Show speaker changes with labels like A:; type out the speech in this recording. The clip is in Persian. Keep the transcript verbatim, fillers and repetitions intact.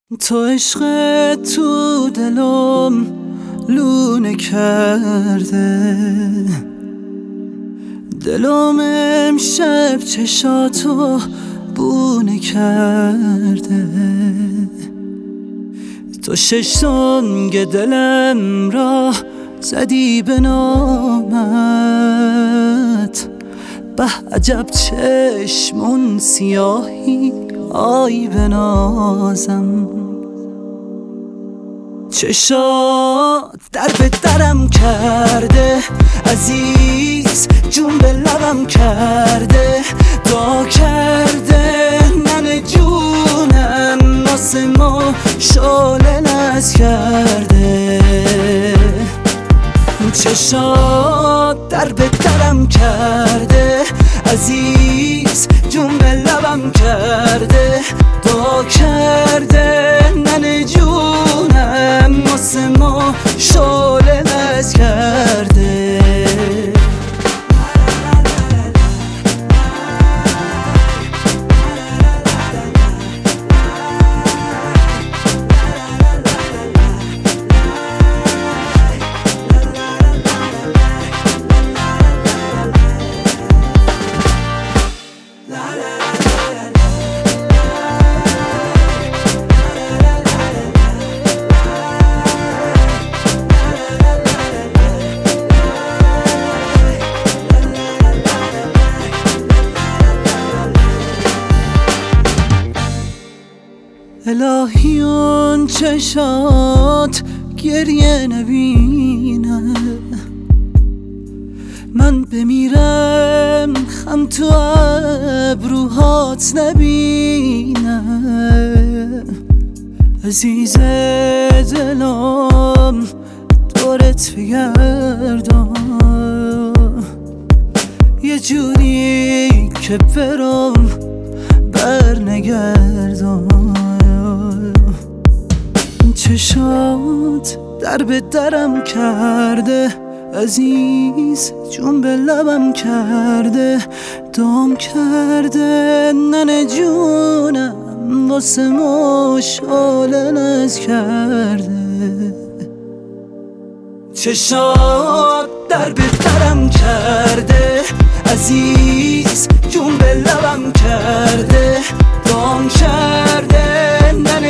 A: تو عشق تو دلم لونه کرده، دلم امشب چشاتو بونه کرده. تو ششتانگ دلم را زدی به نامت، به عجب چشمون سیاهی آی بنازم. چشات در به درم کرده عزیز، جون به لبم کرده، دا کرده من جونم، واسه ما شعله نز کرده. چشات در به درم کرده عزیز، جون به لبم کرده، دا کرده من جونم، واسه ما شعله نز کرده. الهی اون چشات گریه نبینه، من بمیرم خم تو ابروهات نبینه. عزیز دلم دورت بگردم، یه جوری که برم بر نگردم. چشات در به درم کرده عزیز، جون به لبم کرده، دام کرده ننه جونم، واسه ما شعله نز کرده. چشات در به درم کرده عزیز، جون به لبم کرده، دام کرده ننه